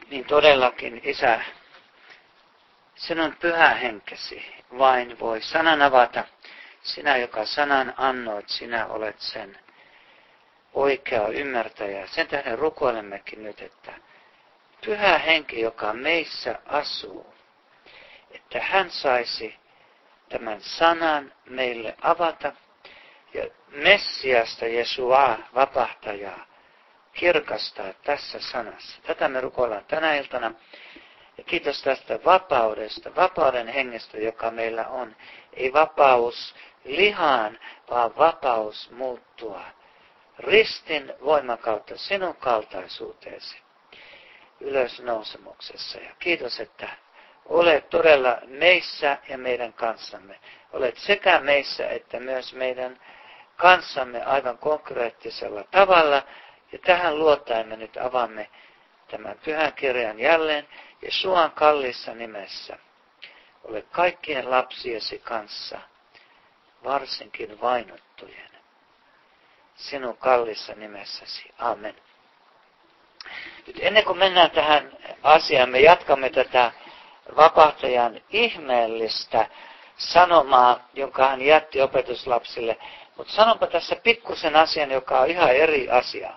Niin todellakin, Isä, sinun pyhä henkesi vain voi sanan avata. Sinä, joka sanan annoit, sinä olet sen oikea ymmärtäjä. Sen tähden rukoilemmekin nyt, että pyhä henki, joka meissä asuu, että hän saisi tämän sanan meille avata ja Messiasta, Jesuaa, vapahtajaa, kirkastaa tässä sanassa. Tätä me rukoillaan tänä iltana. Ja kiitos tästä vapaudesta, vapauden hengestä, joka meillä on. Ei vapaus lihaan, vaan vapaus muuttua ristin voiman kautta sinun kaltaisuuteesi ylösnousemuksessa. Ja kiitos, että olet todella meissä ja meidän kanssamme. Olet sekä meissä että myös meidän kanssamme aivan konkreettisella tavalla. Ja tähän luottaen me nyt avaamme tämän pyhän kirjan jälleen. Jesuan kalliissa nimessä ole kaikkien lapsiesi kanssa, varsinkin vainottujen. Sinun kallissa nimessäsi. Amen. Nyt ennen kuin mennään tähän asiaan, me jatkamme tätä vapahtajan ihmeellistä sanomaa, jonka hän jätti opetuslapsille. Mutta sanonpa tässä pikkusen asian, joka on ihan eri asia.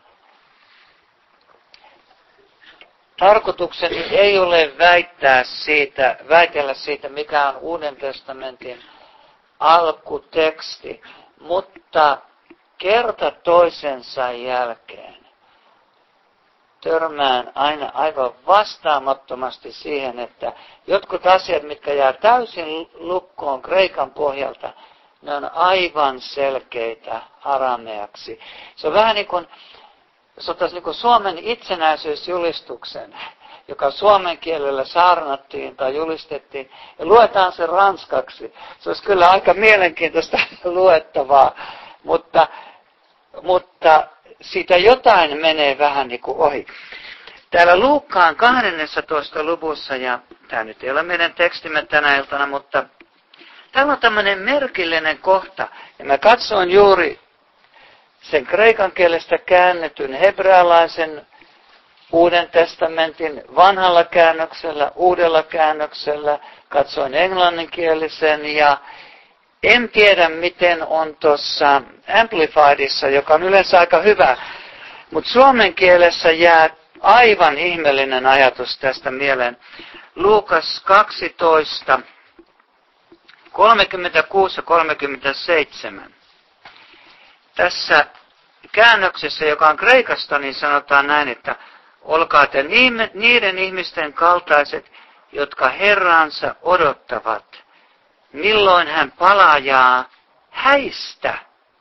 Tarkoitukseni ei ole väitellä siitä, mikä on Uuden testamentin alkuteksti, mutta kerta toisensa jälkeen törmään aina aivan vastaamattomasti siihen, että jotkut asiat, mitkä jää täysin lukkoon Kreikan pohjalta, ne on aivan selkeitä arameaksi. Se on vähän niin kuin, jos ottaisiin niin kuin Suomen itsenäisyysjulistuksen, joka suomen kielellä saarnattiin tai julistettiin, ja luetaan se ranskaksi. Se olisi kyllä aika mielenkiintoista luettavaa, mutta siitä jotain menee vähän niin kuin ohi. Täällä Luukkaan 12. luvussa, ja tämä nyt ei ole meidän tekstimme tänä iltana, mutta täällä on tämmöinen merkillinen kohta, ja mä katsoin juuri sen kreikan kielestä käännetyn hebrealaisen Uuden testamentin vanhalla käännöksellä, uudella käännöksellä, katsoin englanninkielisen ja en tiedä miten on tuossa Amplifiedissa, joka on yleensä aika hyvä, mutta suomen kielessä jää aivan ihmeellinen ajatus tästä mieleen. Luukas 12, 36 ja 37. Tässä käännöksessä, joka on kreikasta, niin sanotaan näin, että olkaa te niiden ihmisten kaltaiset, jotka Herransa odottavat, milloin hän palaa häistä,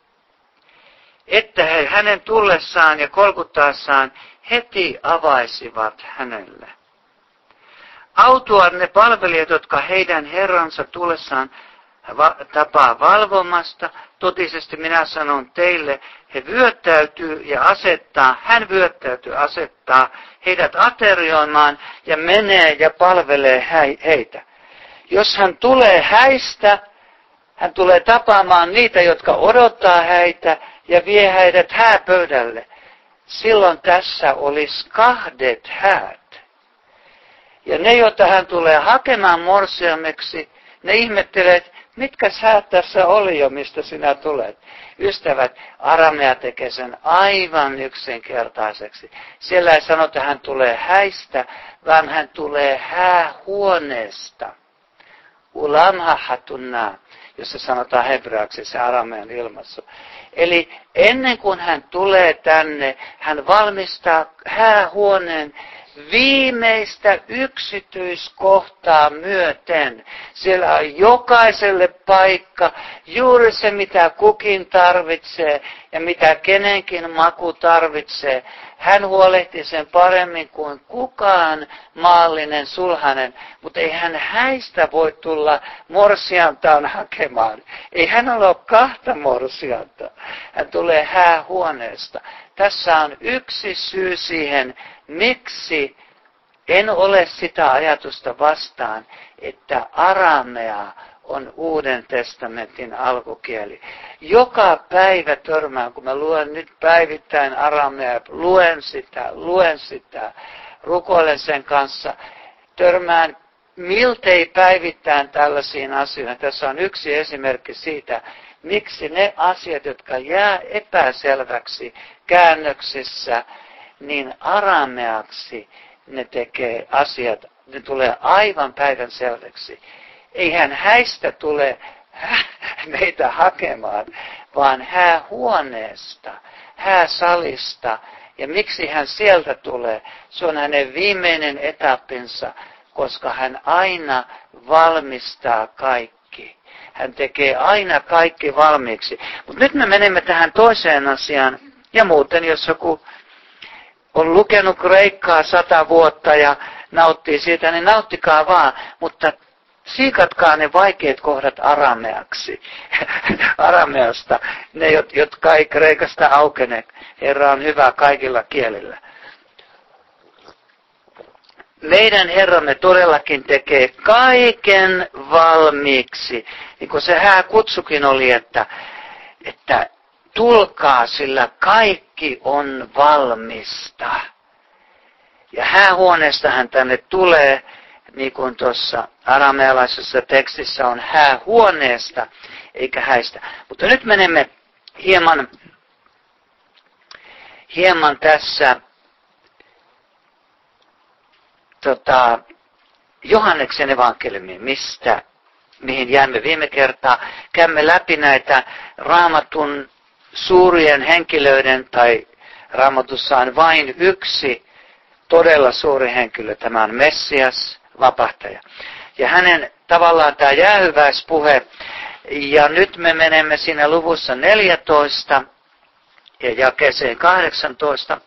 että he hänen tullessaan ja kolkuttaessaan heti avaisivat hänelle. Autuat ne palvelijat, jotka heidän Herransa tullessaan tapaa valvomasta, totisesti minä sanon teille, hän vyöttäytyy asettaa heidät aterioimaan ja menee ja palvelee heitä. Jos hän tulee häistä, hän tulee tapaamaan niitä, jotka odottaa häitä ja vie heidät hääpöydälle. Silloin tässä olisi 2 häät. Ja ne, joita hän tulee hakemaan morsiameksi, ne itkäs mitkä häät tässä oli jo, mistä sinä tulet. Ystävät, aramea tekee sen aivan yksinkertaiseksi. Siellä ei sanota, että hän tulee häistä, vaan hän tulee häähuoneesta. Ulamha hatunna, jossa sanotaan hebreaksi se aramean ilmaisu. Eli ennen kuin hän tulee tänne, hän valmistaa häähuoneen viimeistä yksityiskohtaa myöten. Siellä on jokaiselle paikka, juuri se mitä kukin tarvitsee ja mitä kenenkin maku tarvitsee. Hän huolehtii sen paremmin kuin kukaan maallinen sulhanen, mutta ei hän häistä voi tulla morsiantaan hakemaan. Ei hän ole 2 morsianta. Hän tulee häähuoneesta. Tässä on yksi syy siihen, miksi en ole sitä ajatusta vastaan, että aramea on Uuden testamentin alkukieli. Joka päivä törmään, kun mä luen nyt päivittäin aramea, luen sitä, rukoilen sen kanssa, törmään miltei päivittäin tällaisiin asioihin. Tässä on yksi esimerkki siitä, miksi ne asiat, jotka jää epäselväksi käännöksissä, niin arameaksi ne tekee asiat, ne tulee aivan päivän selväksi. Eihän häistä tule meitä hakemaan, vaan häähuoneesta, hääsalista. Ja miksi hän sieltä tulee? Se on hänen viimeinen etappinsa, koska hän aina valmistaa kaikki. Hän tekee aina kaikki valmiiksi. Mutta nyt me menemme tähän toiseen asiaan. Ja muuten, jos joku on lukenut kreikkaa 100 vuotta ja nauttii siitä, niin nauttikaa vaan. Mutta siikatkaa ne vaikeat kohdat arameaksi. Arameasta, ne jotka ei kreikasta aukene. Herra on hyvä kaikilla kielillä. Meidän Herramme todellakin tekee kaiken valmiiksi. Niin kuin se hääkutsukin oli, että tulkaa, sillä kaikki on valmista. Ja häähuoneesta hän tänne tulee, niin kuin tuossa aramealaisessa tekstissä on häähuoneesta, eikä häistä. Mutta nyt menemme hieman tässä Johanneksen evankeliumiin, mihin jäämme viime kertaa. Käymme läpi näitä Raamatun suurien henkilöiden, tai Raamatussa on vain yksi todella suuri henkilö, tämä on Messias, vapahtaja. Ja hänen tavallaan tämä jäähyväispuhe, ja nyt me menemme siinä luvussa 14 ja jakeeseen 18.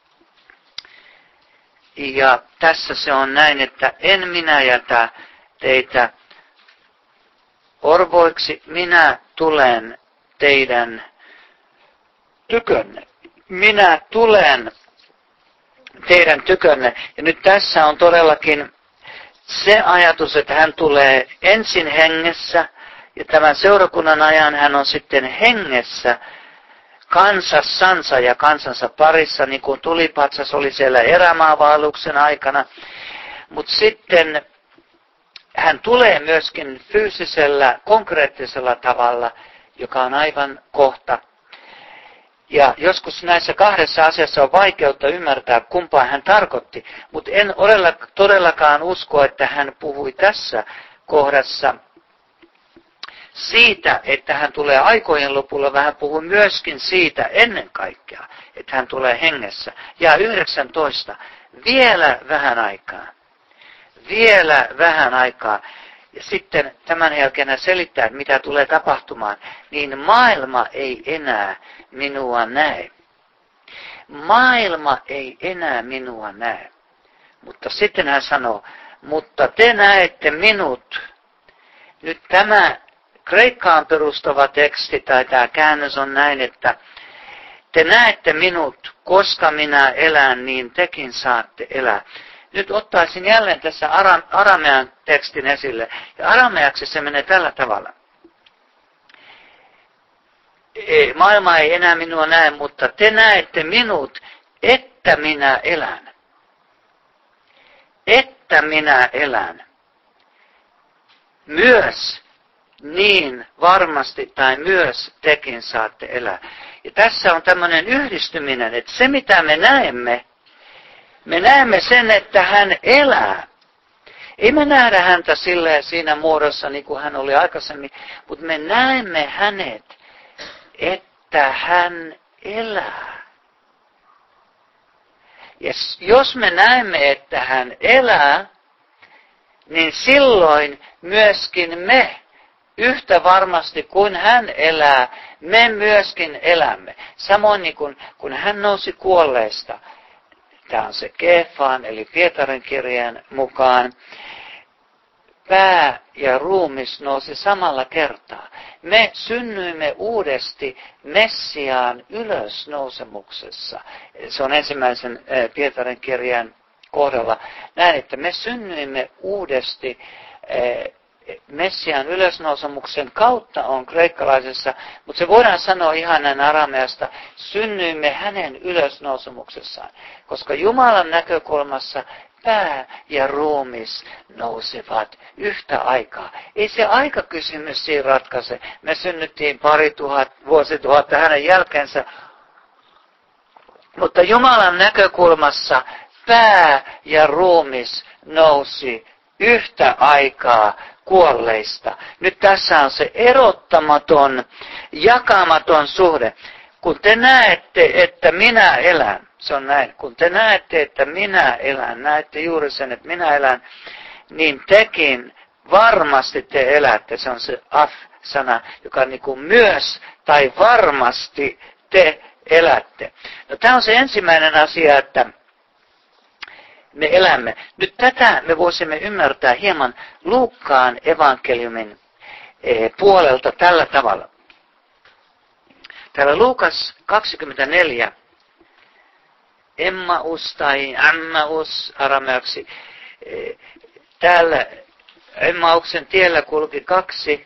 Ja tässä se on näin, että en minä jätä teitä orvoiksi, minä tulen teidän tykönne. Minä tulen teidän tykönne. Ja nyt tässä on todellakin se ajatus, että hän tulee ensin hengessä, ja tämän seurakunnan ajan hän on sitten hengessä kansassansa ja kansansa parissa, niin kuin tulipatsas oli siellä erämaavaelluksen aikana. Mutta sitten hän tulee myöskin fyysisellä, konkreettisella tavalla, joka on aivan kohta. Ja joskus näissä kahdessa asiassa on vaikeutta ymmärtää, kumpaa hän tarkoitti. Mutta en todellakaan usko, että hän puhui tässä kohdassa siitä, että hän tulee aikojen lopulla, vähän puhuu myöskin siitä ennen kaikkea, että hän tulee hengessä. Ja 19. Vielä vähän aikaa. Vielä vähän aikaa. Ja sitten tämän jälkeen hän selittää, että mitä tulee tapahtumaan. Niin maailma ei enää minua näe. Maailma ei enää minua näe. Mutta sitten hän sanoo, mutta te näette minut. Nyt tämä Kreikkaan perustava teksti tai tämä käännös on näin, että te näette minut, koska minä elän, niin tekin saatte elää. Nyt ottaisin jälleen tässä aramean tekstin esille. Ja arameaksi se menee tällä tavalla. Maailma ei enää minua näe, mutta te näette minut, että minä elän. Että minä elän. Myös niin varmasti tai myös tekin saatte elää. Ja tässä on tämmöinen yhdistyminen, että se mitä me näemme sen, että hän elää. Ei me nähdä häntä silleen siinä muodossa, niin kuin hän oli aikaisemmin, mutta me näemme hänet, että hän elää. Ja jos me näemme, että hän elää, niin silloin myöskin me, yhtä varmasti kuin hän elää, me myöskin elämme. Samoin niin kun hän nousi kuolleista. Tämä on se Keefaan, eli Pietarin kirjeen mukaan. Pää ja ruumis nousi samalla kertaa. Me synnyimme uudesti Messiaan ylösnousemuksessa. Se on ensimmäisen Pietarin kirjeen kohdalla. Näin, että me synnyimme uudesti Messiaan ylösnousemuksen kautta on kreikkalaisessa, mutta se voidaan sanoa ihan näin arameasta, synnyimme hänen ylösnousemuksessaan. Koska Jumalan näkökulmassa pää ja ruumis nousevat yhtä aikaa. Ei se aikakysymys siinä ratkaise. Me synnyttiin vuosituhatta hänen jälkeensä. Mutta Jumalan näkökulmassa pää ja ruumis nousi yhtä aikaa kuolleista. Nyt tässä on se erottamaton, jakamaton suhde. Kun te näette, että minä elän, se on näin, kun te näette, että minä elän, näette juuri sen, että minä elän, niin tekin varmasti te elätte. Se on se af-sana, joka on niin kuin myös tai varmasti te elätte. No, tämä on se ensimmäinen asia, että me elämme. Nyt tätä me voisimme ymmärtää hieman Luukkaan evankeliumin puolelta tällä tavalla. Täällä Luukas 24, Emmaus tai Ammaus arameaksi. Täällä Emmauksen tiellä kulki 2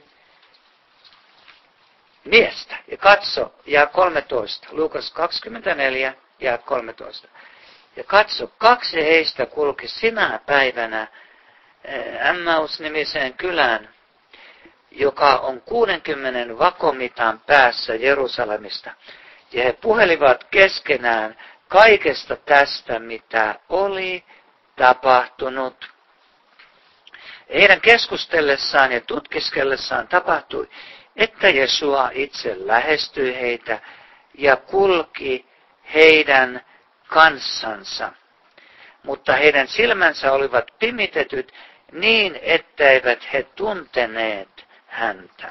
miestä. Ja katso, ja 13. Luukas 24 ja 13. Ja katso, 2 heistä kulki sinä päivänä Emmaus-nimiseen kylään, joka on 60 vakomitan päässä Jerusalemista. Ja he puhelivat keskenään kaikesta tästä, mitä oli tapahtunut. Heidän keskustellessaan ja tutkiskellessaan tapahtui, että Jesua itse lähestyi heitä ja kulki heidän kanssansa. Mutta heidän silmänsä olivat pimitetyt niin, etteivät he tunteneet häntä.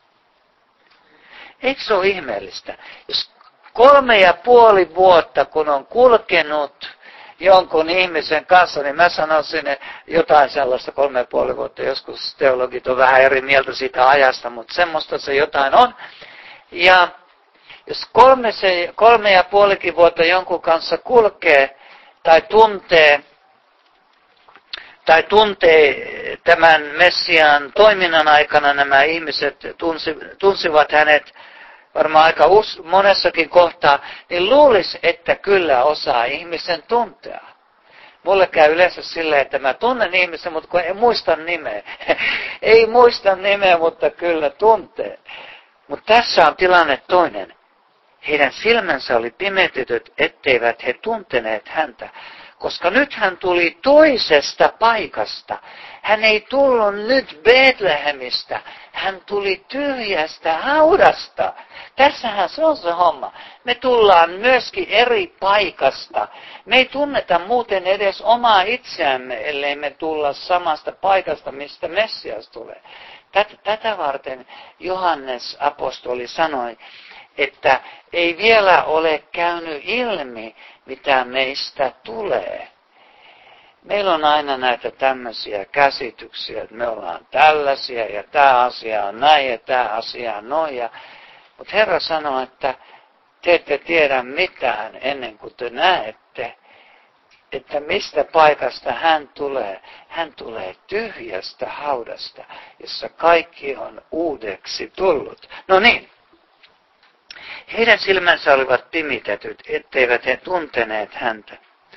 Eikö se ole ihmeellistä? Jos 3,5 vuotta, kun on kulkenut jonkun ihmisen kanssa, niin mä sanoisin jotain sellaista 3,5 vuotta. Joskus teologit on vähän eri mieltä siitä ajasta, mutta semmoista se jotain on. Ja jos 3,5 vuotta jonkun kanssa kulkee tai tuntee tämän Messiaan toiminnan aikana, nämä ihmiset tunsivat hänet varmaan aika monessakin kohtaa, niin luulisi, että kyllä osaa ihmisen tuntea. Mulle käy yleensä silleen, että mä tunnen ihmisen, mutta kun en muista nimeä. Ei muista nimeä, mutta kyllä tuntee. Mutta tässä on tilanne toinen. Heidän silmänsä oli pimetetyt, etteivät he tunteneet häntä. Koska nyt hän tuli toisesta paikasta. Hän ei tullut nyt Betlehemistä. Hän tuli tyhjästä haudasta. Tässähän se on se homma. Me tullaan myöskin eri paikasta. Me ei tunneta muuten edes omaa itseämme, ellei me tulla samasta paikasta, mistä Messias tulee. Tätä varten Johannes apostoli sanoi, että ei vielä ole käynyt ilmi, mitä meistä tulee. Meillä on aina näitä tämmöisiä käsityksiä, että me ollaan tällaisia ja tämä asia on näin ja tämä asia on noin. Mutta Herra sanoo, että te ette tiedä mitään ennen kuin te näette, että mistä paikasta hän tulee. Hän tulee tyhjästä haudasta, jossa kaikki on uudeksi tullut. No niin. Heidän silmänsä olivat pimitetyt, etteivät he tunteneet häntä.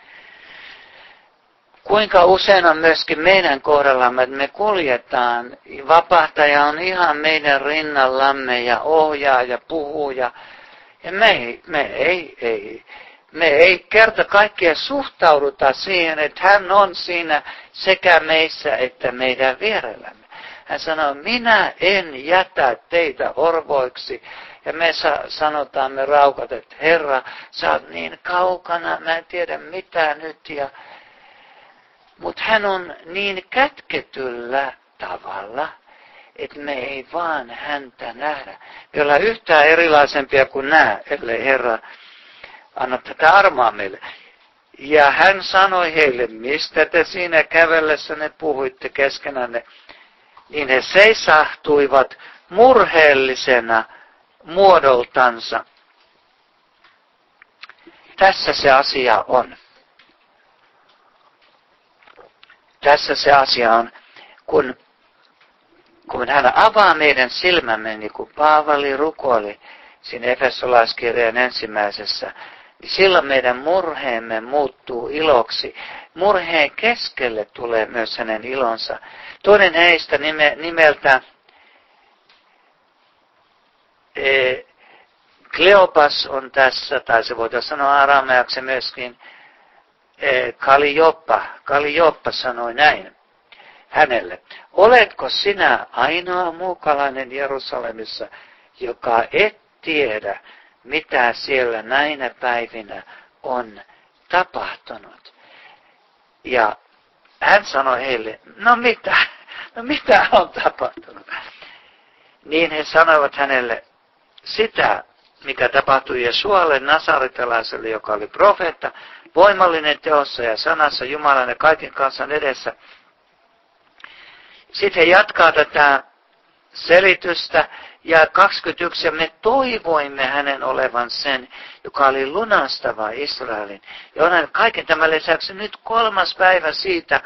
Kuinka usein on myöskin meidän kohdallamme, että me kuljetaan, vapahtaja on ihan meidän rinnallamme ja ohjaa ja puhuu ja me ei kerta kaikkiaan suhtauduta siihen, että hän on siinä sekä meissä että meidän vierellämme. Hän sanoo, minä en jätä teitä orvoiksi. Ja me sanotaan, me raukat, että Herra, sä oot niin kaukana, mä en tiedä mitä nyt. Mutta hän on niin kätketyllä tavalla, että me ei vaan häntä nähdä. Me ollaan yhtään erilaisempia kuin nämä, ellei Herra anna tätä armoa meille. Ja hän sanoi heille, mistä te siinä kävellessänne puhuitte keskenänne, niin he seisahtuivat murheellisena muodoltansa. Tässä se asia on. Tässä se asia on, kun kun hän avaa meidän silmämme, niin kuin Paavali rukoili siinä Efesolaiskirjan 1, niin silloin meidän murheemme muuttuu iloksi. Murheen keskelle tulee myös hänen ilonsa. Toinen heistä nimeltä Kleopas on tässä, tai se voitaisiin sanoa arameaksi myöskin Kalioppa sanoi näin hänelle. Oletko sinä ainoa muukalainen Jerusalemissa, joka et tiedä, mitä siellä näinä päivinä on tapahtunut? Ja hän sanoi heille, no mitä on tapahtunut? Niin he sanoivat hänelle sitä, mikä tapahtui Jesualle nasaretalaiselle, joka oli profeetta, voimallinen teossa ja sanassa, Jumalan ja kaiken kansan edessä. Sitten he jatkaa tätä selitystä ja 21, ja me toivoimme hänen olevan sen, joka oli lunastava Israelin. Ja on kaiken tämän lisäksi nyt 3. päivä siitä,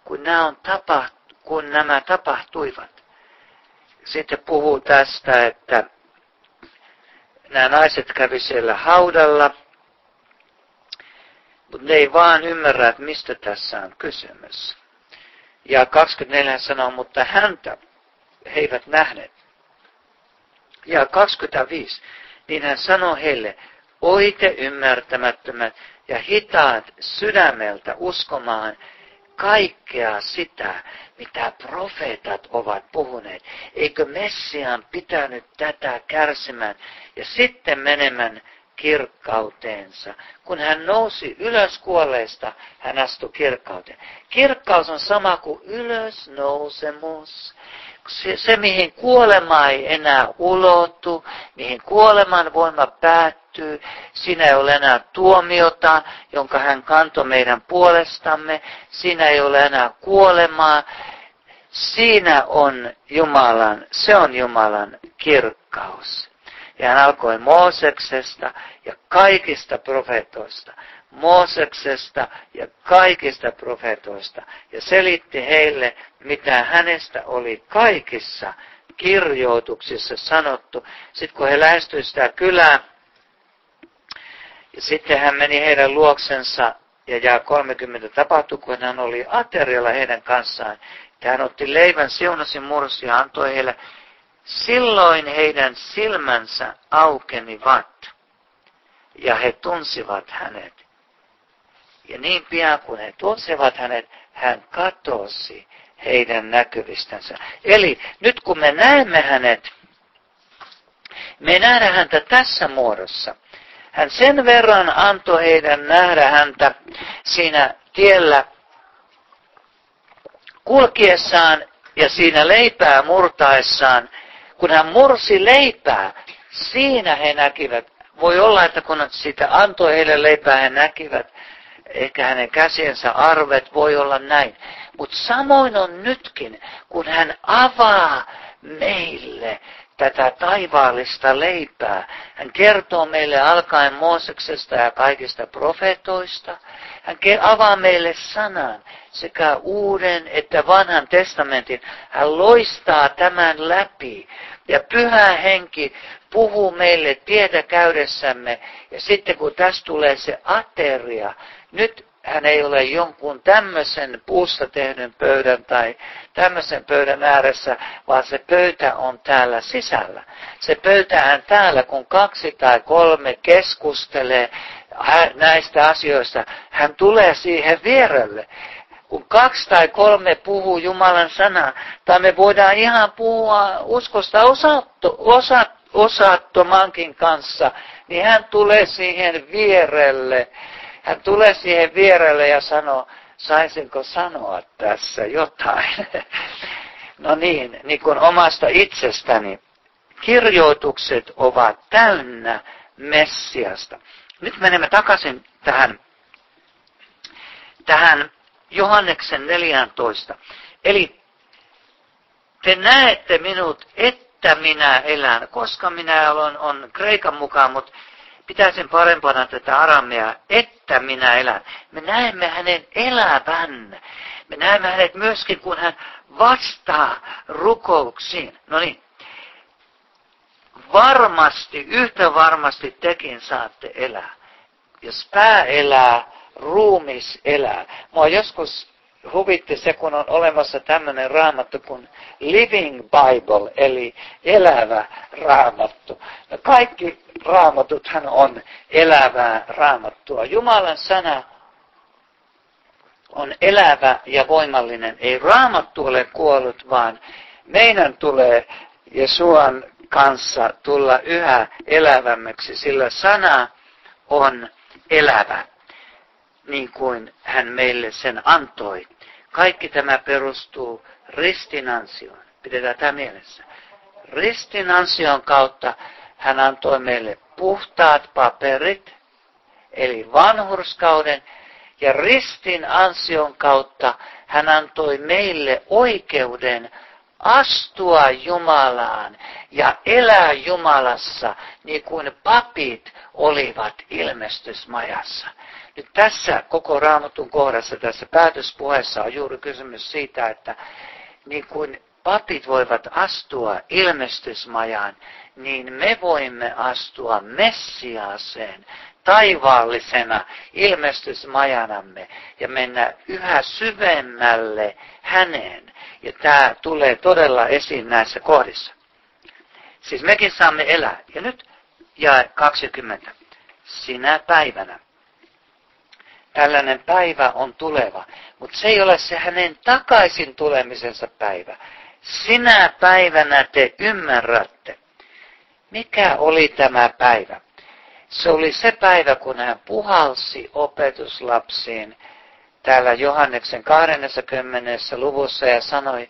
kun nämä tapahtuivat. Sitten puhuu tästä, että nämä naiset kävi siellä haudalla, mutta ne ei vaan ymmärrä, että mistä tässä on kysymys. Ja 24 sanoo, mutta häntä he eivät nähneet. Ja 25, niin hän sanoi heille, oite ymmärtämättömät ja hitaat sydämeltä uskomaan kaikkea sitä, mitä profeetat ovat puhuneet. Eikö Messiaan pitänyt tätä kärsimään ja sitten menemään kirkkauteensa? Kun hän nousi ylös kuolleista, hän astui kirkkauteen. Kirkkaus on sama kuin ylösnousemus. Se, mihin kuolema ei enää ulotu, mihin kuoleman voima päättyy, siinä ei ole enää tuomiota, jonka hän kantoi meidän puolestamme, siinä ei ole enää kuolemaa, se on Jumalan kirkkaus. Ja hän alkoi Mooseksesta ja kaikista profeetoista. Mooseksesta ja kaikista profeetoista. Ja selitti heille, mitä hänestä oli kaikissa kirjoituksissa sanottu. Sitten kun he lähestyivät sitä kylää, ja sitten hän meni heidän luoksensa, ja jää 30 tapahtui, kun hän oli aterialla heidän kanssaan. Ja hän otti leivän, siunasi, mursi ja antoi heille. Silloin heidän silmänsä aukenivat, ja he tunsivat hänet. Ja niin pian kun he tunsivat hänet, hän katosi heidän näkyvistänsä. Eli nyt kun me näemme hänet, me ei nähdä häntä tässä muodossa. Hän sen verran antoi heidän nähdä häntä siinä tiellä kulkiessaan ja siinä leipää murtaessaan. Kun hän mursi leipää, siinä he näkivät. Voi olla, että kun sitä antoi heille leipää, he näkivät ehkä hänen käsiensä arvet, voi olla näin. Mutta samoin on nytkin, kun hän avaa meille tätä taivaallista leipää. Hän kertoo meille alkaen Mooseksesta ja kaikista profeetoista. Hän avaa meille sanan sekä uuden että vanhan testamentin. Hän loistaa tämän läpi. Ja Pyhä Henki puhuu meille tietä käydessämme. Ja sitten kun tästä tulee se ateria, nyt hän ei ole jonkun tämmöisen puusta tehdyn pöydän tai tämmöisen pöydän ääressä, vaan se pöytä on täällä sisällä. Se pöytähän täällä, kun 2 tai 3 keskustelee näistä asioista, hän tulee siihen vierelle. Kun 2 tai 3 puhuu Jumalan sanaa, tai me voidaan ihan puhua uskosta osattomankin kanssa, niin hän tulee siihen vierelle. Hän tulee siihen vierelle ja sanoo, saisinko sanoa tässä jotain? No niin kuin omasta itsestäni. Kirjoitukset ovat täynnä Messiasta. Nyt menemme takaisin tähän Johanneksen 14. Eli te näette minut, että minä elän. Koska minä on kreikan mukaan, mutta pitäisin parempana tätä aramea, että minä elän. Me näemme hänen elävän. Me näemme hänet myöskin, kun hän vastaa rukouksiin. No niin, varmasti, yhtä varmasti tekin saatte elää. Jos pää elää, ruumis elää. Mua joskus huvitti se, kun on olemassa tämmöinen raamattu kuin Living Bible, eli elävä raamattu. No kaikki raamatuthan on elävää raamattua. Jumalan sana on elävä ja voimallinen. Ei raamattu ole kuollut, vaan meidän tulee Jesuan kanssa tulla yhä elävämmäksi, sillä sana on elävä, niin kuin hän meille sen antoi. Kaikki tämä perustuu ristinansioon. Pidetään tämä mielessä. Ristinansion kautta hän antoi meille puhtaat paperit, eli vanhurskauden, ja ristin ansion kautta hän antoi meille oikeuden astua Jumalaan ja elää Jumalassa, niin kuin papit olivat ilmestysmajassa. Nyt tässä koko Raamatun kohdassa, tässä päätöspuheessa on juuri kysymys siitä, että niin kuin papit voivat astua ilmestysmajaan, niin me voimme astua Messiaaseen taivaallisena ilmestysmajanamme ja mennä yhä syvemmälle häneen. Ja tämä tulee todella esiin näissä kohdissa. Siis mekin saamme elää. Ja nyt jae 20. Sinä päivänä. Tällainen päivä on tuleva, mutta se ei ole se hänen takaisin tulemisensa päivä. Sinä päivänä te ymmärrätte. Mikä oli tämä päivä? Se oli se päivä, kun hän puhalsi opetuslapsiin täällä Johanneksen 20. luvussa ja sanoi,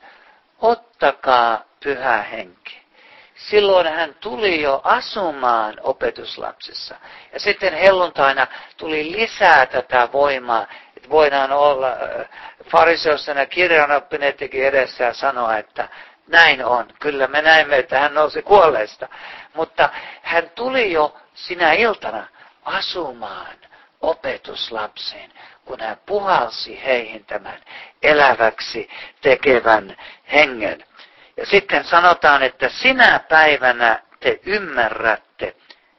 ottakaa pyhä henki. Silloin hän tuli jo asumaan opetuslapsissa. Ja sitten helluntaina tuli lisää tätä voimaa, että voidaan olla fariseusena kirjanoppineettikin edessä ja sanoa, että näin on. Kyllä me näemme, että hän nousi kuolleista. Mutta hän tuli jo sinä iltana asumaan opetuslapsiin, kun hän puhalsi heihin tämän eläväksi tekevän hengen. Ja sitten sanotaan, että sinä päivänä te ymmärrätte,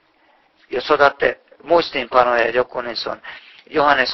jos otatte muistiinpanoja joku, niin se on Johannes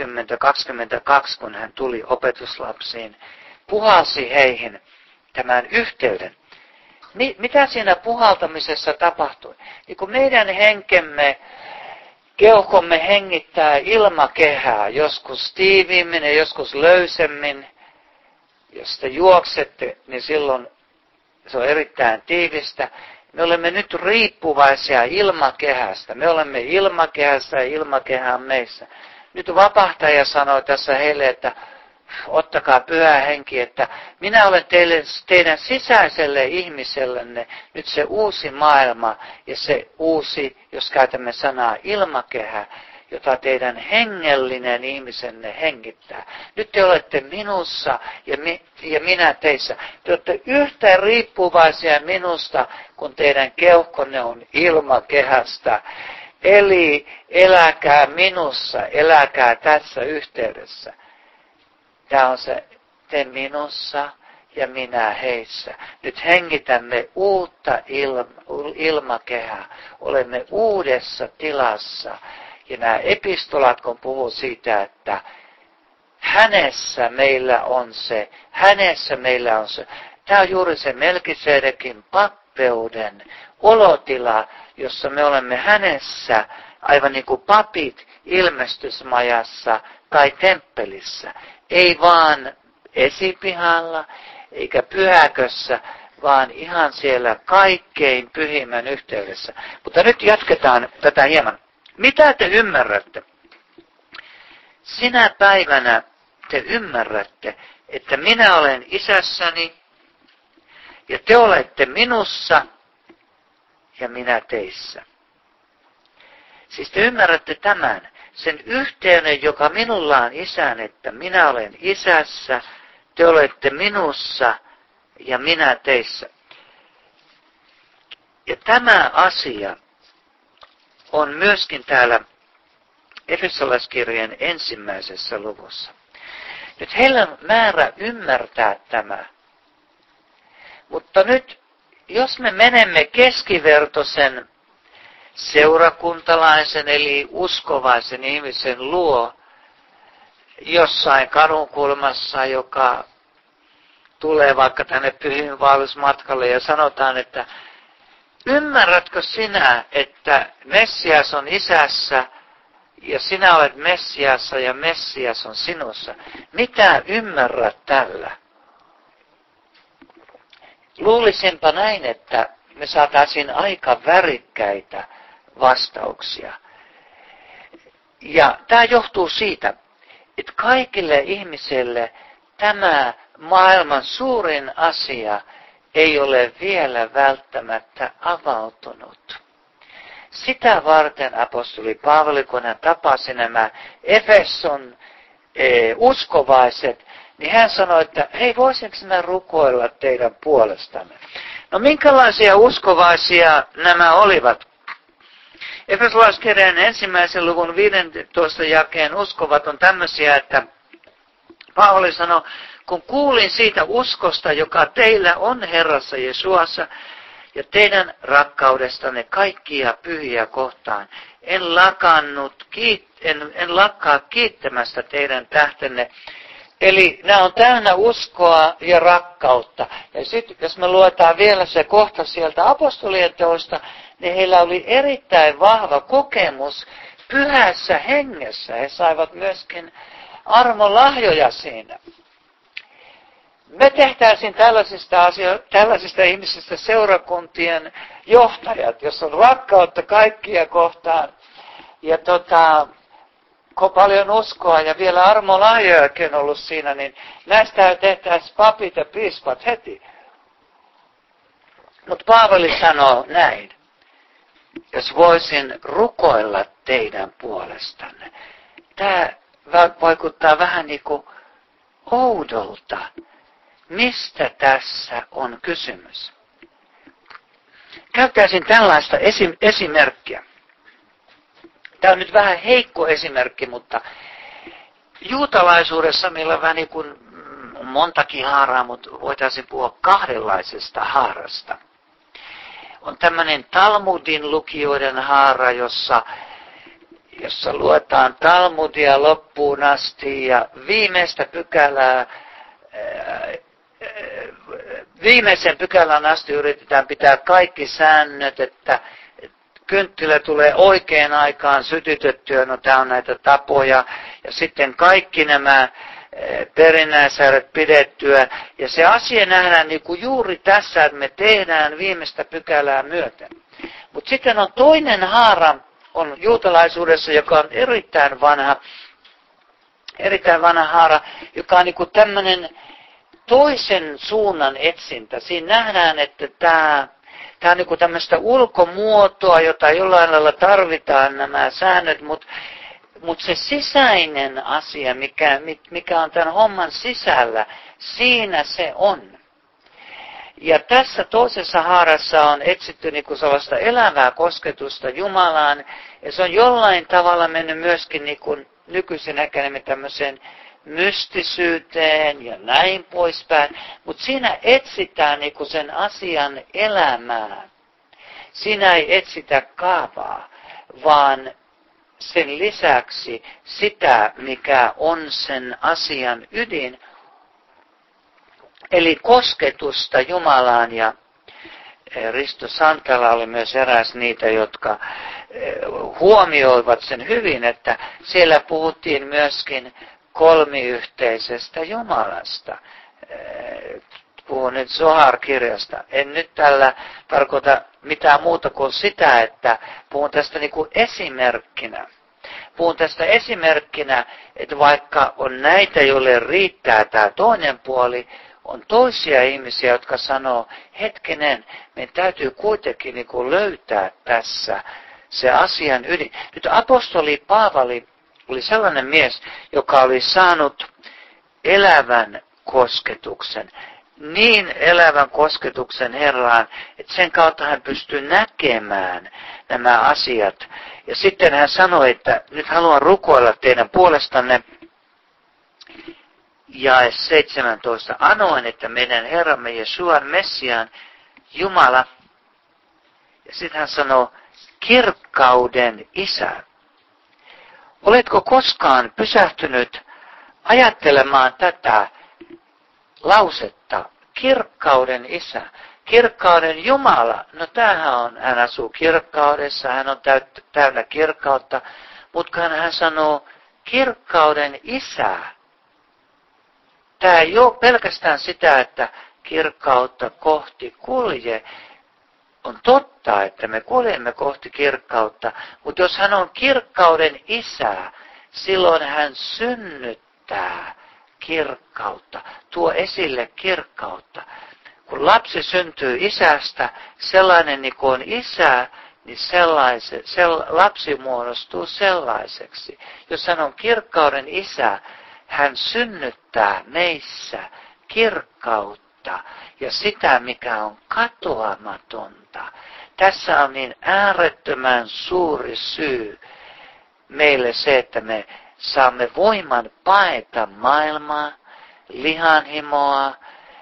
20:22, kun hän tuli opetuslapsiin, puhalsi heihin tämän yhteyden. Mitä siinä puhaltamisessa tapahtui? Niin kun meidän henkemme, keuhkomme hengittää ilmakehää, joskus tiiviimmin ja joskus löysemmin. Jos te juoksette, niin silloin se on erittäin tiivistä. Me olemme nyt riippuvaisia ilmakehästä. Me olemme ilmakehässä ja ilmakehä on meissä. Nyt vapahtaja sanoi tässä heille, että ottakaa pyhä henki, että minä olen teidän sisäiselle ihmisellenne nyt se uusi maailma ja se uusi, jos käytämme sanaa ilmakehä, jota teidän hengellinen ihmisenne hengittää. Nyt te olette minussa ja minä teissä. Te olette yhtä riippuvaisia minusta, kun teidän keuhkonne on ilmakehästä. Eli eläkää minussa, eläkää tässä yhteydessä. Tämä on se, te minussa ja minä heissä. Nyt hengitämme uutta ilmakehää. Olemme uudessa tilassa. Ja nämä epistolat, kun puhuu siitä, että hänessä meillä on se. Tämä on juuri se Melkisedekin pappeuden olotila, jossa me olemme hänessä, aivan niin kuin papit ilmestysmajassa tai temppelissä. Ei vaan esipihalla eikä pyhäkössä, vaan ihan siellä kaikkein pyhimmän yhteydessä. Mutta nyt jatketaan tätä hieman. Mitä te ymmärrätte? Sinä päivänä te ymmärrätte, että minä olen isässäni ja te olette minussa ja minä teissä. Siis te ymmärrätte tämän, sen yhteyden, joka minulla on isän, että minä olen isässä, te olette minussa ja minä teissä. Ja tämä asia on myöskin täällä Efesolaiskirjeen 1. luvussa. Nyt heillä on määrä ymmärtää tämä. Mutta nyt, jos me menemme keskivertoisen seurakuntalaisen eli uskovaisen ihmisen luo jossain kadunkulmassa, joka tulee vaikka tänne pyhiinvaellusmatkalle ja sanotaan, että ymmärrätkö sinä, että Messias on isässä ja sinä olet Messiassa ja Messias on sinussa? Mitä ymmärrät tällä? Luulisinpa näin, että me saataisiin aika värikkäitä vastauksia. Ja tämä johtuu siitä, että kaikille ihmisille tämä maailman suurin asia ei ole vielä välttämättä avautunut. Sitä varten apostoli Paavali, kun hän tapasi nämä Efeson uskovaiset, niin hän sanoi, että hei, voisinko mä rukoilla teidän puolestanne? No minkälaisia uskovaisia nämä olivat? Efesolaiskirjeen 1. luvun 15 jakeen uskovat on tämmöisiä, että Paavali sanoi, kun kuulin siitä uskosta, joka teillä on Herrassa Jeesuassa, ja teidän rakkaudestanne kaikkia pyhiä kohtaan, en lakkaa kiittämästä teidän tähtenne. Eli nämä on täynnä uskoa ja rakkautta. Ja sitten jos me luetaan vielä se kohta sieltä apostolien teoista, niin heillä oli erittäin vahva kokemus pyhässä hengessä. He saivat myöskin armolahjoja siinä. Me tehtäisiin tällaisista ihmisistä seurakuntien johtajat, jos on rakkautta kaikkia kohtaan ja paljon uskoa ja vielä armolahjojakin on ollut siinä, niin näistä tehtäisiin papit ja piispat heti. Mutta Paavali sanoo näin, jos voisin rukoilla teidän puolestanne. Tämä vaikuttaa vähän niin kuin oudolta. Mistä tässä on kysymys? Käyttäisin tällaista esimerkkiä. Tämä on nyt vähän heikko esimerkki, mutta juutalaisuudessa meillä on vähän niin kuin montakin haaraa, mutta voitaisiin puhua kahdenlaisesta haarasta. On tämmöinen Talmudin lukijoiden haara, jossa luetaan Talmudia loppuun asti ja viimeisen pykälän asti yritetään pitää kaikki säännöt, että kynttilä tulee oikeaan aikaan sytytettyä, no tämä on näitä tapoja, ja sitten kaikki nämä perinnäisääret pidettyä, ja se asia nähdään niin kuin juuri tässä, että me tehdään viimeistä pykälää myöten. Mutta sitten on toinen haara, on juutalaisuudessa, joka on erittäin vanha haara, joka on niin kuin tämmöinen toisen suunnan etsintä. Siinä nähdään, että tämä on niin kuin tämmöistä ulkomuotoa, jota jollain lailla tarvitaan nämä säännöt, mutta se sisäinen asia, mikä on tämän homman sisällä, siinä se on. Ja tässä toisessa haarassa on etsitty niin kuin sellaista elävää kosketusta Jumalaan, ja se on jollain tavalla mennyt myöskin niin kuin nykyisin näkemme tämmöiseen mystisyyteen ja näin poispäin, mutta siinä etsitään niin kuin sen asian elämää. Siinä ei etsitä kaavaa, vaan sen lisäksi sitä, mikä on sen asian ydin, eli kosketusta Jumalaan. Ja Risto Santala oli myös eräs niitä, jotka huomioivat sen hyvin, että siellä puhuttiin myöskin kolmiyhteisestä Jumalasta. Puhun nyt Zohar-kirjasta. En nyt tällä tarkoita mitään muuta kuin sitä, että puhun tästä niin kuin esimerkkinä. Puhun tästä esimerkkinä, että vaikka on näitä, joille riittää tämä toinen puoli, on toisia ihmisiä, jotka sanoo, hetkinen, meidän täytyy kuitenkin niin kuin löytää tässä se asian ydin. Nyt apostoli Paavali oli sellainen mies, joka oli saanut elävän kosketuksen. Niin elävän kosketuksen Herraan, että sen kautta hän pystyy näkemään nämä asiat. Ja sitten hän sanoi, että nyt haluan rukoilla teidän puolestanne. jae 17, anoen, että meidän Herramme Jesuan Messiaan Jumala. Ja sitten hän sanoo, kirkkauden Isä. Oletko koskaan pysähtynyt ajattelemaan tätä lausetta, kirkkauden Isä, kirkkauden Jumala? No tämähän on, hän asuu kirkkaudessa, hän on täynnä kirkkautta, mutta hän sanoo kirkkauden Isä. Tämä ei ole pelkästään sitä, että kirkkautta kohti kulje. On totta, että me kuljemme kohti kirkkautta, mutta jos hän on kirkkauden Isä, silloin hän synnyttää kirkkautta, tuo esille kirkkautta. Kun lapsi syntyy isästä, sellainen niin kuin on isä, niin lapsi muodostuu sellaiseksi. Jos hän on kirkkauden Isä, hän synnyttää meissä kirkkautta ja sitä, mikä on katoamatonta. Tässä on niin äärettömän suuri syy meille se, että me saamme voiman paeta maailmaa, lihanhimoa,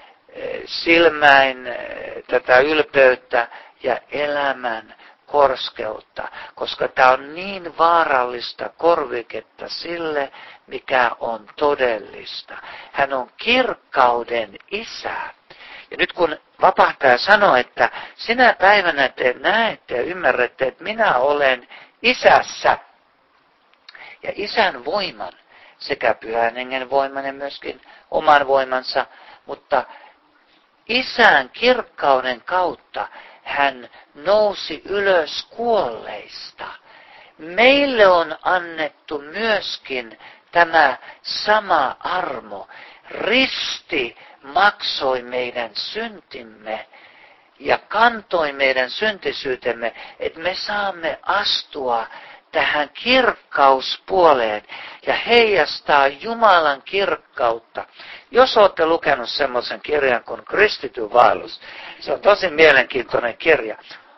silmäin tätä ylpeyttä ja elämän korskeutta, koska tämä on niin vaarallista korviketta sille, mikä on todellista. Hän on kirkkauden Isä. Ja nyt kun vapahtaja sanoo, että sinä päivänä te näette ja ymmärrätte, että minä olen Isässä ja Isän voiman, sekä Pyhän Hengen voiman ja myöskin oman voimansa, mutta Isän kirkkauden kautta hän nousi ylös kuolleista. Meille on annettu myöskin tämä sama armo. Risti maksoi meidän syntimme ja kantoi meidän syntisyytemme, että me saamme astua tähän kirkkauspuoleen ja heijastaa Jumalan kirkkautta. Jos olette lukenut semmoisen kirjan kuin Kristityn vaellus, se on tosi mielenkiintoinen kirja.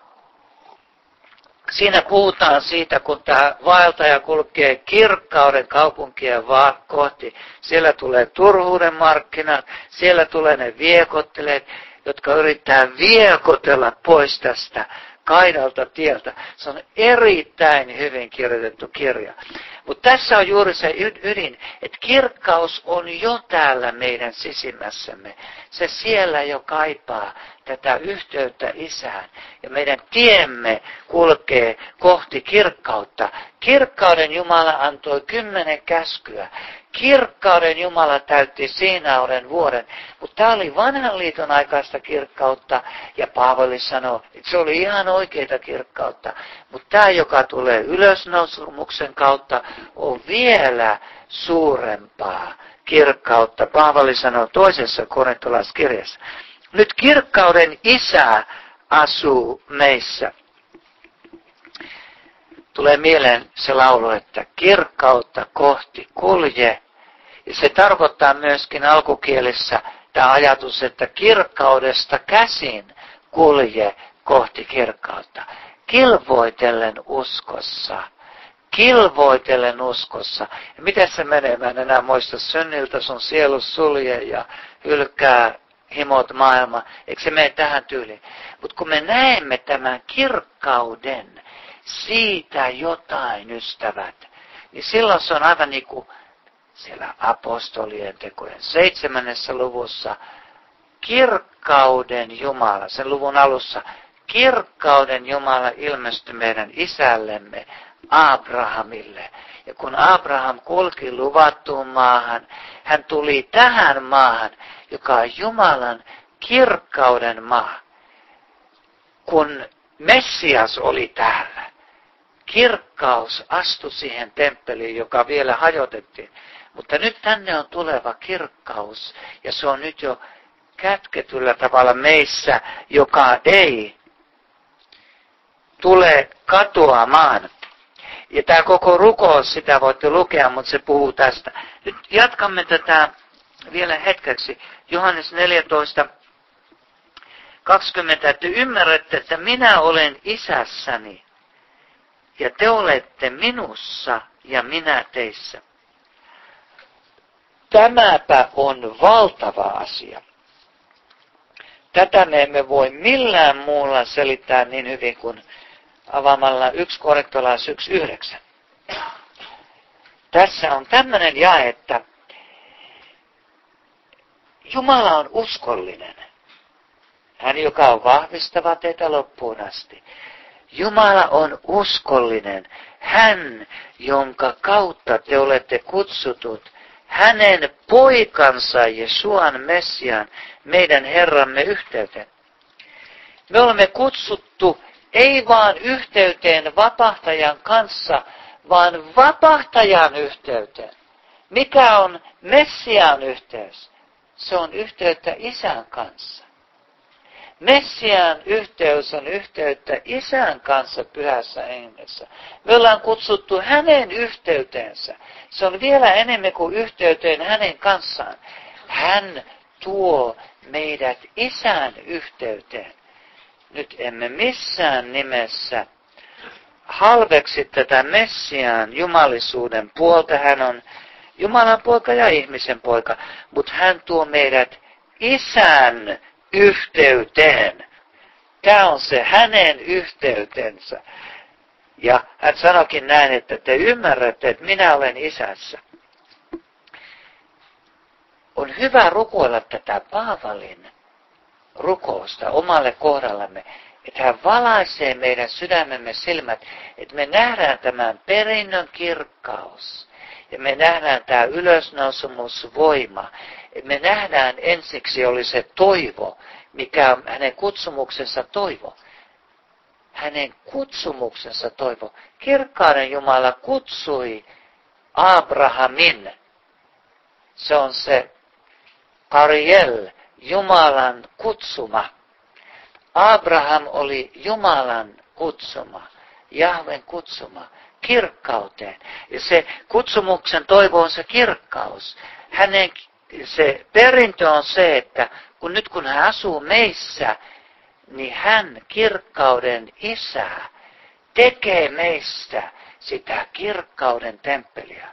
Siinä puhutaan siitä, kun tämä vaeltaja kulkee kirkkauden kaupunkia kohti. Siellä tulee turhuuden markkinat, siellä tulee ne viekotteleet, jotka yrittää viekotella pois tästä kaidalta tieltä. Se on erittäin hyvin kirjoitettu kirja. Mutta tässä on juuri se ydin, että kirkkaus on jo täällä meidän sisimmässämme. Se siellä jo kaipaa tätä yhteyttä Isään. Ja meidän tiemme kulkee kohti kirkkautta. Kirkkauden Jumala antoi 10 käskyä. Kirkkauden Jumala täytti Siinauden vuoren. Mutta tämä oli vanhan liiton aikaista kirkkautta. Ja Paavali sanoi, että se oli ihan oikeita kirkkautta. Mutta tämä, joka tulee ylösnousumuksen kautta, on vielä suurempaa kirkkautta. Paavali sanoi toisessa korintolaiskirjassa. Nyt kirkkauden Isä asuu meissä. Tulee mieleen se laulu, että kirkkautta kohti kulje. Ja se tarkoittaa myöskin alkukielessä tämä ajatus, että kirkkaudesta käsin kulje kohti kirkkautta. Kilvoitellen uskossa. Kilvoitellen uskossa. Ja miten se menee? Mä en enää muista, synniltä sun sielu sulje ja hylkää himot maailma. Eikö se mene tähän tyyliin? Mutta kun me näemme tämän kirkkauden, siitä jotain, ystävät, niin silloin se on aivan niin kuin siellä apostolien tekojen 7. luvussa kirkkauden Jumala, sen luvun alussa, kirkkauden Jumala ilmestyi meidän isällemme Abrahamille. Ja kun Abraham kulki luvattuun maahan, hän tuli tähän maahan, joka on Jumalan kirkkauden maa. Kun Messias oli täällä, kirkkaus astui siihen temppeliin, joka vielä hajotettiin. Mutta nyt tänne on tuleva kirkkaus, ja se on nyt jo kätketyllä tavalla meissä, joka ei tule katoamaan. Ja tämä koko rukous, sitä voitte lukea, mutta se puhuu tästä. Nyt jatkamme tätä vielä hetkeksi. Johannes 14, 20, että ymmärrätte, että minä olen isässäni, ja te olette minussa, ja minä teissä. Tämäpä on valtava asia. Tätä me emme voi millään muulla selittää niin hyvin kuin avaamalla 1 Korintolais 1:9. Tässä on tämmöinen jae, että Jumala on uskollinen. Hän, joka on vahvistava teitä loppuun asti. Jumala on uskollinen. Hän, jonka kautta te olette kutsutut, hänen poikansa Jesuan Messiaan, meidän Herramme yhteyteen. Me olemme kutsuttu ei vaan yhteyteen vapahtajan kanssa, vaan vapahtajan yhteyteen. Mikä on Messiaan yhteys? Se on yhteyttä Isän kanssa. Messiaan yhteys on yhteyttä Isän kanssa pyhässä hengessä. Me ollaan kutsuttu hänen yhteyteensä. Se on vielä enemmän kuin yhteyteen hänen kanssaan. Hän tuo meidät Isän yhteyteen. Nyt emme missään nimessä halveksi tätä Messiaan jumalisuuden puolta. Hän on Jumalan poika ja ihmisen poika, mutta hän tuo meidät Isän yhteyteen. Tämä on se hänen yhteytensä. Ja hän sanoikin näin, että te ymmärrätte, että minä olen Isässä. On hyvä rukoilla tätä Paavalin rukousta omalle kohdallamme, että hän valaisee meidän sydämemme silmät, että me nähdään tämän perinnön kirkkaus. Ja me nähdään tämä ylösnousemusvoima. Me nähdään ensiksi oli se toivo, mikä on hänen kutsumuksensa toivo. Hänen kutsumuksensa toivo. Kirkkauden Jumala kutsui Abrahamin. Se on se Ariel, Jumalan kutsuma. Abraham oli Jumalan kutsuma, Jahven kutsuma. Kirkkauteen. Ja se kutsumuksen toivo on se kirkkaus. Hänen se perintö on se, että kun hän asuu meissä, niin hän kirkkauden Isä tekee meistä sitä kirkkauden temppeliä.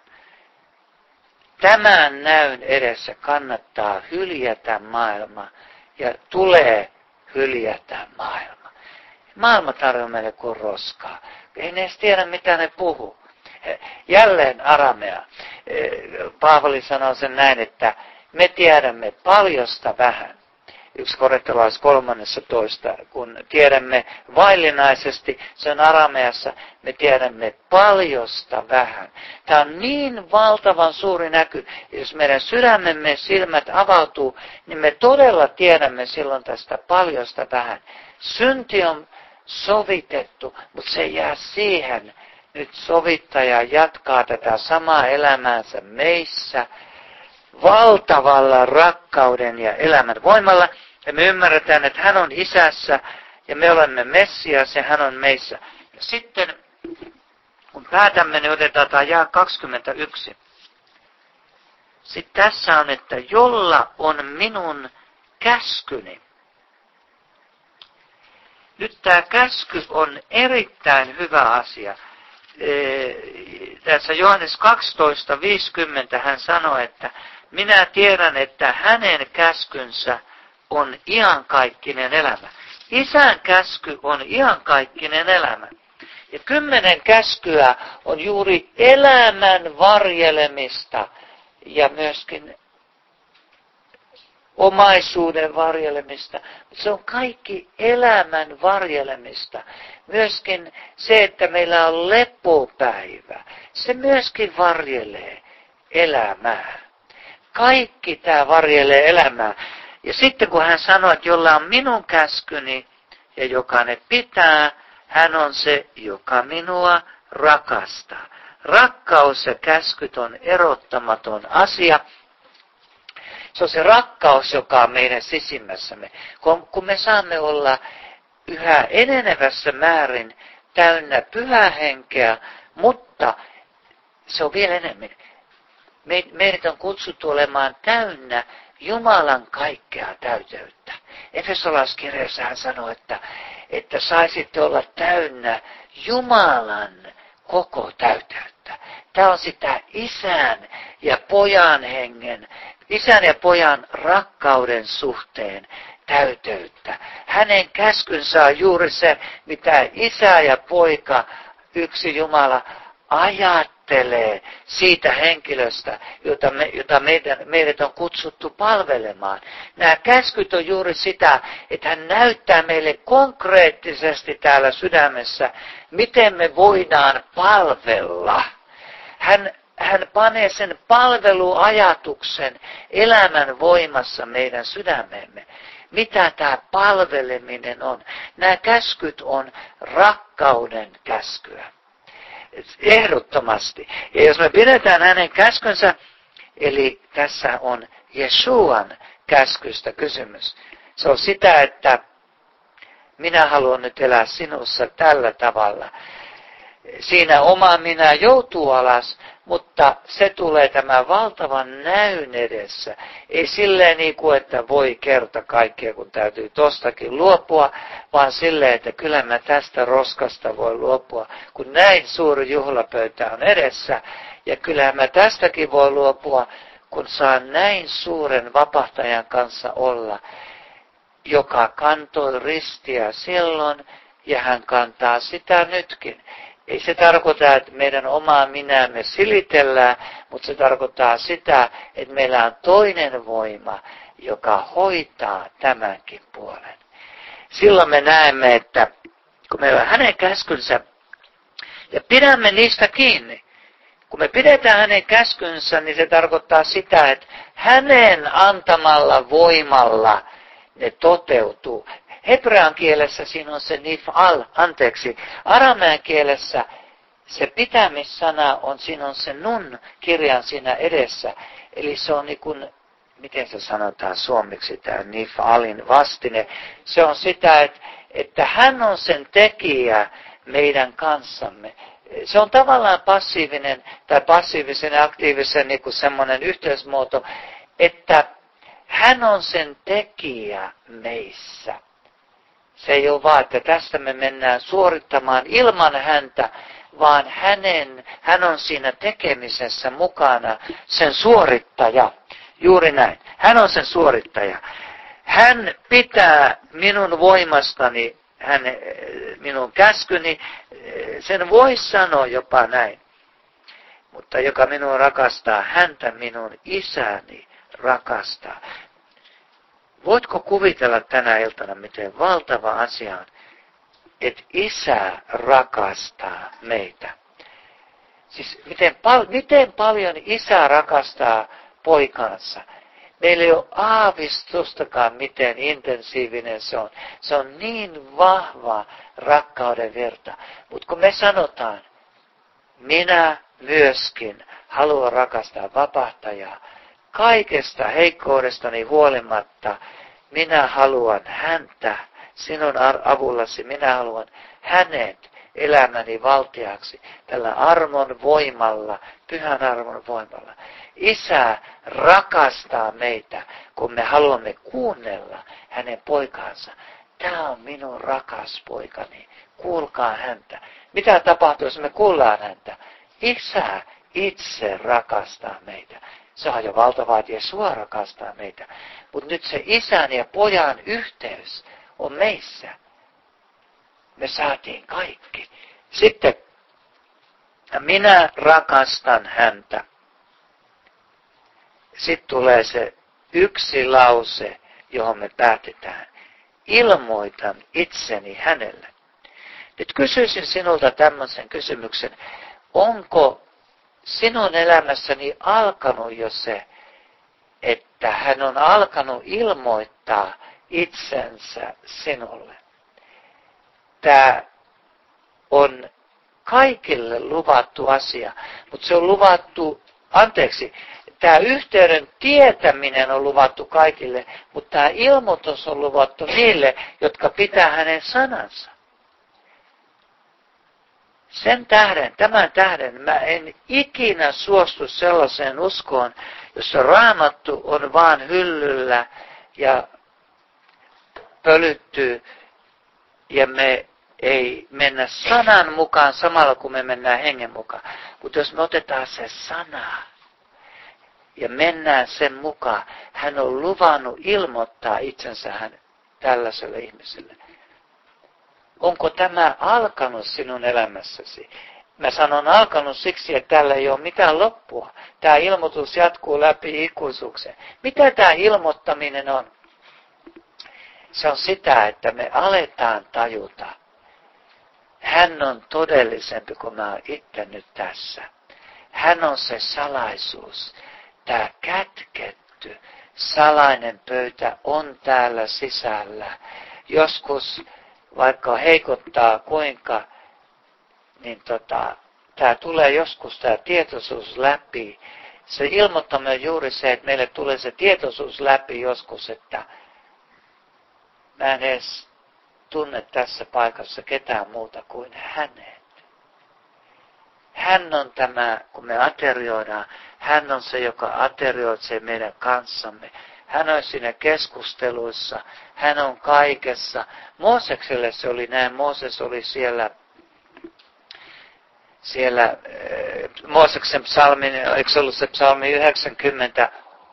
Tämän näyn edessä kannattaa hyljätä maailma ja tulee hyljätä maailma. Maailma tarjoaa meille kuin roskaa. Ei ne edes tiedä, mitä ne puhuu. Jälleen aramea. Paavali sanoo sen näin, että me tiedämme paljosta vähän. 1 Korintolais 13, kun tiedämme vaillinaisesti, se on arameassa, me tiedämme paljosta vähän. Tämä on niin valtavan suuri näky, jos meidän sydämemme silmät avautuu, niin me todella tiedämme silloin tästä paljosta vähän. Synti on sovitettu, mutta se jää siihen. Nyt sovittaja jatkaa tätä samaa elämäänsä meissä valtavalla rakkauden ja elämän voimalla. Ja me ymmärretään, että hän on Isässä ja me olemme Messias ja hän on meissä. Ja sitten kun päätämme, niin otetaan tämä jae 21. Sitten tässä on, että jolla on minun käskyni. Nyt tämä käsky on erittäin hyvä asia. Tässä Johannes 12:50 hän sanoi, että minä tiedän, että hänen käskynsä on iankaikkinen elämä. Isän käsky on iankaikkinen elämä. Ja 10 käskyä on juuri elämän varjelemista ja myöskin omaisuuden varjelemista. Se on kaikki elämän varjelemista. Myöskin se, että meillä on lepopäivä, se myöskin varjelee elämää. Kaikki tämä varjelee elämää. Ja sitten kun hän sanoi, että jolla on minun käskyni ja joka ne pitää, hän on se, joka minua rakastaa. Rakkaus ja käskyt on erottamaton asia. Se on se rakkaus, joka on meidän sisimmässämme. Kun me saamme olla yhä enenevässä määrin täynnä pyhää henkeä, mutta se on vielä enemmän. Meidät on kutsuttu olemaan täynnä Jumalan kaikkea täyteyttä. Efesolaiskirjassa hän sanoi, että saisitte olla täynnä Jumalan koko täyteyttä. Tämä on sitä isän ja pojan hengen, isän ja pojan rakkauden suhteen täyteyttä. Hänen käskynsä on juuri se, mitä isä ja poika, yksi Jumala, ajattelee siitä henkilöstä, jota meidät on kutsuttu palvelemaan. Nämä käskyt on juuri sitä, että hän näyttää meille konkreettisesti täällä sydämessä, miten me voidaan palvella. Hän panee sen palveluajatuksen elämän voimassa meidän sydämemme. Mitä tämä palveleminen on? Nämä käskyt on rakkauden käskyä. Ehdottomasti. Ja jos me pidetään hänen käskynsä, eli tässä on Jesuan käskystä kysymys. Se on sitä, että minä haluan nyt elää sinussa tällä tavalla. Siinä oma minä joutuu alas, mutta se tulee tämän valtavan näyn edessä. Ei silleen niin kuin, että voi kerta kaikkea, kun täytyy tostakin luopua, vaan silleen, että kyllä mä tästä roskasta voi luopua, kun näin suuri juhlapöytä on edessä. Ja kyllä mä tästäkin voi luopua, kun saan näin suuren vapahtajan kanssa olla, joka kantoi ristiä silloin ja hän kantaa sitä nytkin. Ei se tarkoita, että meidän omaa minäämme silitellään, mutta se tarkoittaa sitä, että meillä on toinen voima, joka hoitaa tämänkin puolen. Silloin me näemme, että kun meillä on hänen käskynsä ja pidämme niistä kiinni, kun me pidetään hänen käskynsä, niin se tarkoittaa sitä, että hänen antamalla voimalla ne toteutuu. Hebrean kielessä siinä on se nifal, aramean kielessä se pitämissana on, siinä on se nun kirjan siinä edessä. Eli se on niin kuin, miten se sanotaan suomeksi, tämä nifalin vastine. Se on sitä, että hän on sen tekijä meidän kanssamme. Se on tavallaan passiivinen tai passiivisen ja aktiivisen niin kuin semmoinen yhteismuoto, että hän on sen tekijä meissä. Se ei ole vaan, että tästä me mennään suorittamaan ilman häntä, vaan hän on siinä tekemisessä mukana, sen suorittaja. Juuri näin. Hän on sen suorittaja. Hän pitää minun voimastani, minun käskyni, sen voi sanoa jopa näin. Mutta joka minua rakastaa, häntä minun isäni rakastaa. Voitko kuvitella tänä iltana, miten valtava asia on, että isä rakastaa meitä? Siis miten paljon isä rakastaa poikansa? Meillä ei ole aavistustakaan, miten intensiivinen se on. Se on niin vahva rakkauden virta. Mutta kun me sanotaan, minä myöskin haluan rakastaa vapahtajaa, kaikesta heikkoudestani huolimatta minä haluan häntä, sinun avullasi minä haluan hänet elämäni valtiaksi tällä armon voimalla, pyhän armon voimalla. Isä rakastaa meitä, kun me haluamme kuunnella hänen poikaansa. Tämä on minun rakas poikani, kuulkaa häntä. Mitä tapahtuu, jos me kuullaan häntä? Isä itse rakastaa meitä. Se on jo valtavaa, että Jesua rakastaa meitä. Mutta nyt se isän ja pojan yhteys on meissä. Me saatiin kaikki. Sitten minä rakastan häntä. Sitten tulee se yksi lause, johon me päätetään. Ilmoitan itseni hänelle. Nyt kysyisin sinulta tämmöisen kysymyksen. Onko sinun elämässäni alkanut jo se, että hän on alkanut ilmoittaa itsensä sinulle? Tämä on kaikille luvattu asia, mutta se on luvattu, tämä yhteyden tietäminen on luvattu kaikille, mutta tämä ilmoitus on luvattu niille, jotka pitää hänen sanansa. Tämän tähden mä en ikinä suostu sellaiseen uskoon, jossa Raamattu on vaan hyllyllä ja pölyttyy ja me ei mennä sanan mukaan samalla kun me mennään hengen mukaan. Mutta jos me otetaan se sana ja mennään sen mukaan, hän on luvannut ilmoittaa itsensä tällaiselle ihmiselle. Onko tämä alkanut sinun elämässäsi? Mä sanon alkanut siksi, että tällä ei ole mitään loppua. Tämä ilmoitus jatkuu läpi ikuisuukseen. Mitä tämä ilmoittaminen on? Se on sitä, että me aletaan tajuta. Hän on todellisempi kuin mä oon itse nyt tässä. Hän on se salaisuus. Tämä kätketty, salainen pöytä on täällä sisällä. Joskus, vaikka heikottaa kuinka, niin tämä tulee joskus tämä tietoisuus läpi. Se ilmoittaminen on juuri se, että meille tulee se tietoisuus läpi joskus, että mä en edes tunne tässä paikassa ketään muuta kuin hänet. Hän on tämä, kun me aterioidaan, hän on se, joka aterioitsee meidän kanssamme. Hän on siinä keskusteluissa, hän on kaikessa. Moosekselle se oli näin, Mooses oli siellä Mooseksen psalmin, eikö se ollut se psalmi 90,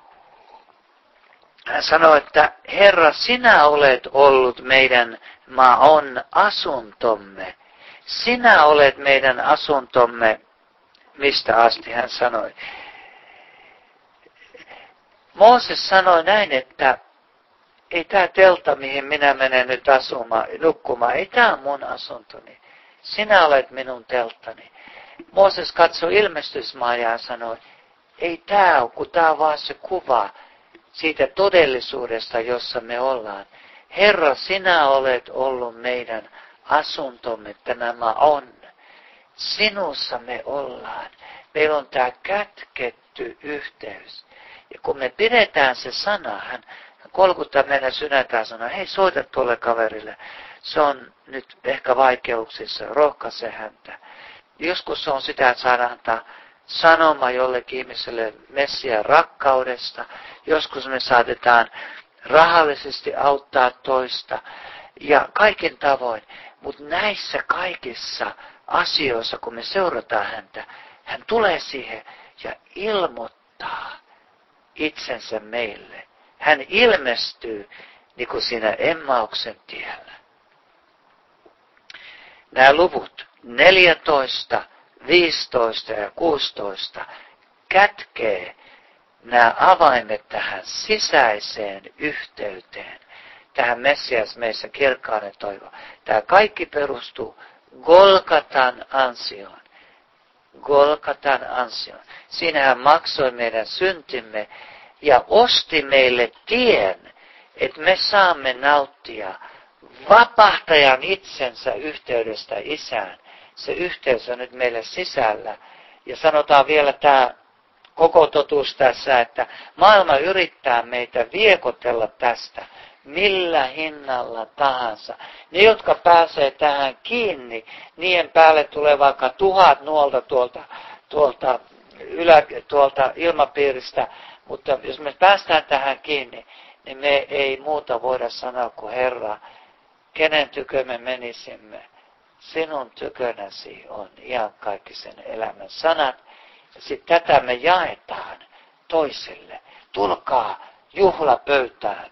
hän sanoi, että Herra, sinä olet ollut meidän maon asuntomme. Sinä olet meidän asuntomme, mistä asti hän sanoi. Mooses sanoi näin, että ei tämä teltta, mihin minä menen nyt nukkumaan, ei tämä ole mun asuntoni. Sinä olet minun telttani. Mooses katsoi ilmestysmaajaa ja sanoi, ei tämä ole, kun tämä on vaan se kuva siitä todellisuudesta, jossa me ollaan. Herra, sinä olet ollut meidän asuntomme, tämä on. Sinussa me ollaan. Meillä on tämä kätketty yhteys. Ja kun me pidetään se sana, hän kolkuttaa meidän sydäntä ja sanoo, hei soita tuolle kaverille. Se on nyt ehkä vaikeuksissa, rohkaise häntä. Joskus se on sitä, että saadaan antaa sanoma jollekin ihmiselle Messiaan rakkaudesta. Joskus me saatetaan rahallisesti auttaa toista ja kaikin tavoin. Mutta näissä kaikissa asioissa, kun me seurataan häntä, hän tulee siihen ja ilmoittaa itsensä meille. Hän ilmestyy niin kuin siinä Emmauksen tiellä. Nämä luvut 14, 15 ja 16 kätkee nämä avaimet tähän sisäiseen yhteyteen, tähän Messias meissä kirkkauden toivo. Tämä kaikki perustuu Golgatan ansioon. Golgatan ansioon. Siinä hän maksoi meidän syntimme ja osti meille tien, että me saamme nauttia vapahtajan itsensä yhteydestä Isään. Se yhteys on nyt meille sisällä. Ja sanotaan vielä tämä koko totuus tässä, että maailma yrittää meitä viekotella tästä millä hinnalla tahansa. Ne, jotka pääsee tähän kiinni, niiden päälle tulee vaikka 1000 nuolta tuolta ilmapiiristä, mutta jos me päästään tähän kiinni, niin me ei muuta voida sanoa kuin Herra, kenen tykö me menisimme. Sinun tykönäsi on iankaikkisen elämän sanat. Ja sitten tätä me jaetaan toisille. Tulkaa juhlapöytään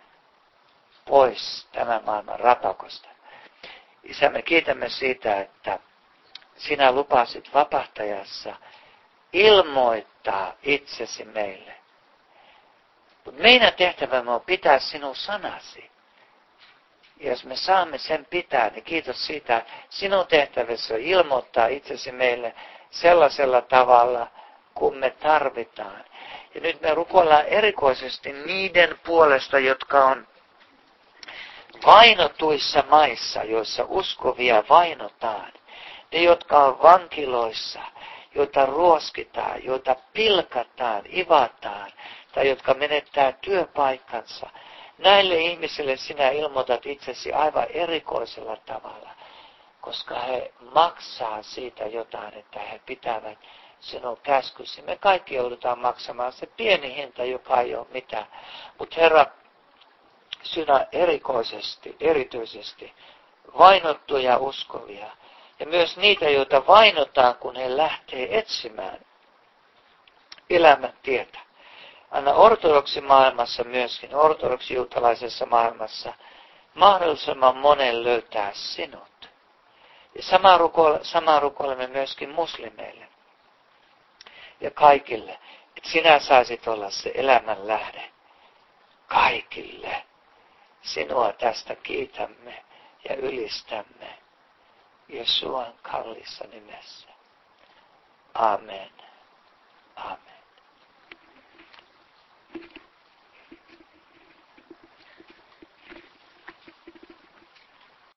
pois tämän maailman rapakosta. Isä, me kiitämme siitä, että sinä lupasit vapahtajassa ilmoittaa itsesi meille. Mutta meidän tehtävämme on pitää sinun sanasi. Ja jos me saamme sen pitää, niin kiitos siitä, sinun tehtävässä on ilmoittaa itsesi meille sellaisella tavalla, kun me tarvitaan. Ja nyt me rukoillaan erikoisesti niiden puolesta, jotka on vainotuissa maissa, joissa uskovia vainotaan. Ne, jotka on vankiloissa, joita ruoskitaan, joita pilkataan, ivataan, tai jotka menettää työpaikkansa. Näille ihmisille sinä ilmoitat itsesi aivan erikoisella tavalla, koska he maksaa siitä jotain, että he pitävät sinun käskysi. Me kaikki joudutaan maksamaan se pieni hinta, joka ei ole mitään. Mutta Herra, sinä erikoisesti, erityisesti vainottuja uskovia. Ja myös niitä, joita vainotaan, kun he lähtee etsimään elämän tietä. Anna ortodoksimaailmassa myöskin, ortodoksijuutalaisessa maailmassa, mahdollisimman monen löytää sinut. Ja sama rukoilemme myöskin muslimeille ja kaikille, että sinä saisit olla se elämän lähde kaikille. Sinua tästä kiitämme ja ylistämme Jesuan kalliissa nimessä. Amen.